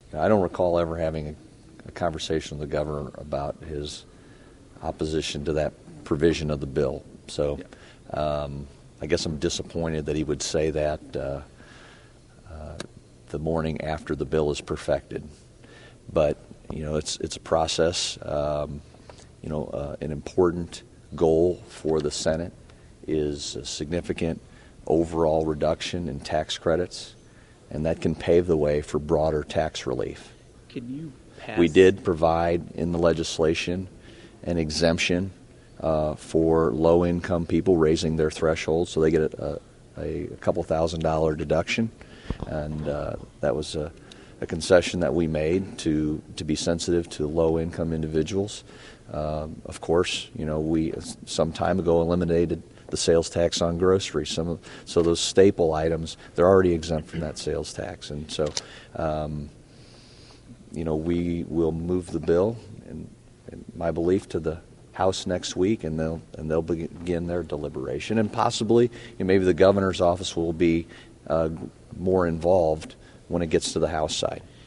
I don't recall ever having a conversation with the governor about his opposition to that provision of the bill. So I guess I'm disappointed that he would say that the morning after the bill is perfected. But, it's a process. An important goal for the Senate is a significant overall reduction in tax credits, and that can pave the way for broader tax relief. Can you pass? We did provide in the legislation an exemption for low-income people raising their threshold, so they get a couple $1,000 deduction, and that was a concession that we made to be sensitive to low-income individuals. Of course, we some time ago eliminated the sales tax on groceries. So those staple items, they're already exempt from that sales tax, and so we will move the bill, and my belief, to the House next week, and they'll begin their deliberation, and possibly maybe the governor's office will be more involved when it gets to the House side.